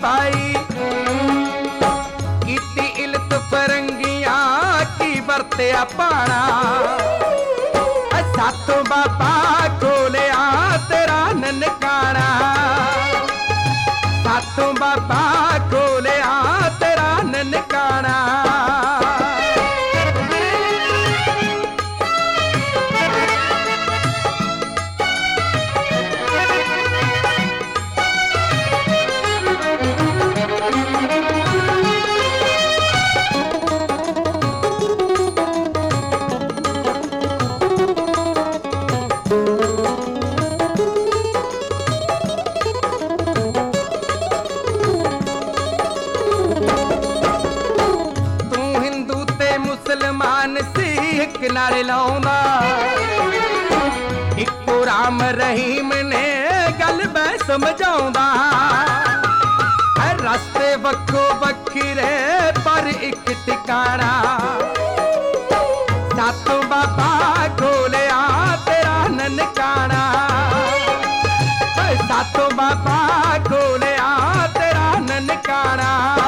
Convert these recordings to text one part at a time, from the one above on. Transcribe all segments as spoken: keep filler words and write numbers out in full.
पाई कीती इलत फरंगियां की बरतिया पाना सातों बाबा कोलिया तेरा ननकाना सातों बाबा कोलिया तेरा ननकाना मुसलमान सिख नाल लाउंदा इको राम रहीम ने गल मैं समझाउंदा रस्ते वक्खो वक्खरे पर एक टिकाणा सातों बाबा कोलिया तेरा ननकाना सातों बाबा कोलिया तेरा ननकाना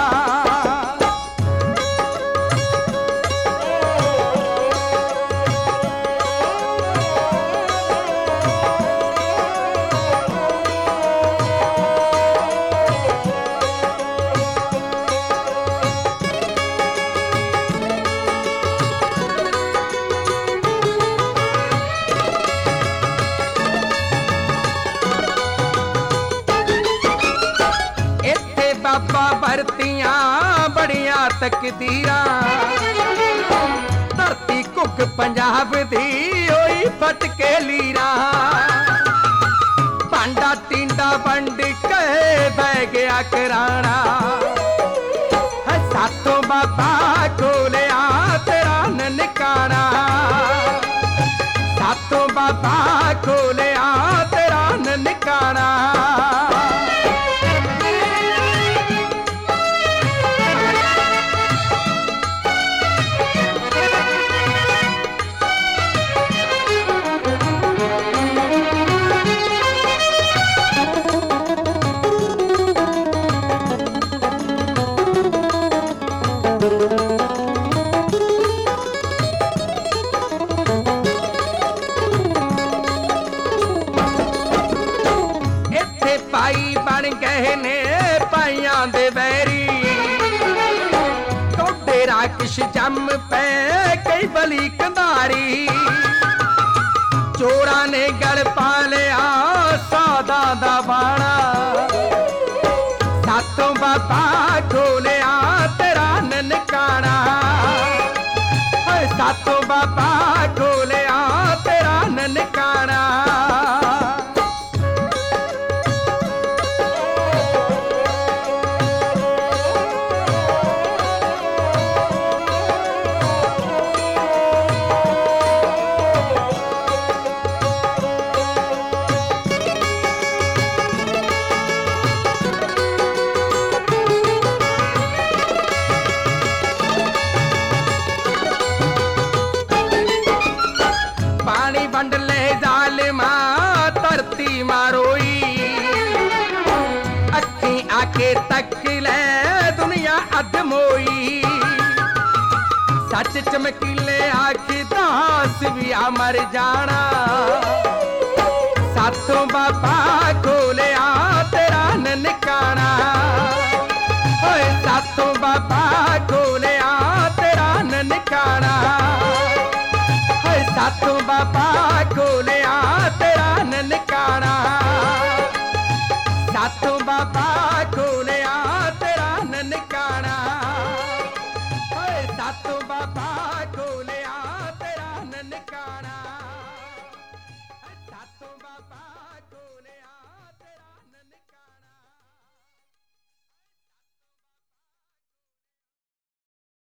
बाबा भरतियां बड़िया तकदीरा धरती कुक पंजाब दी होई फटके लीरा पांडा टींडा बंड के बह गया कराना सातों बाबा कोलिया तेरा ननकाना सातों बाबा कोलिया तेरा ननकाना भाई बन गए ने पाइयां दे बैरी टोडे राकिश जम पे कई बली कंधारी चोरा ने गल पा लिया सादा दा बाणा सातों बाबा कोलिया तेरा ननकाना सातों बाबा कोलिया तेरा ननकाना वंड ले जालिमा धरती मारोई अखी आके तक ले दुनिया अधमोई सच चमकीले आखी दास भी आ मर जाना सातों बाबा कोलिया तेरा ननकाना सातों बाबा कोलिया तेरा ननकाना सातों बाबा कोलिया तेरा ननकाना सातों बाबा कोलिया तेरा ननकाना सातों बाबा कोलिया तेरा ननकाना सातों बाबा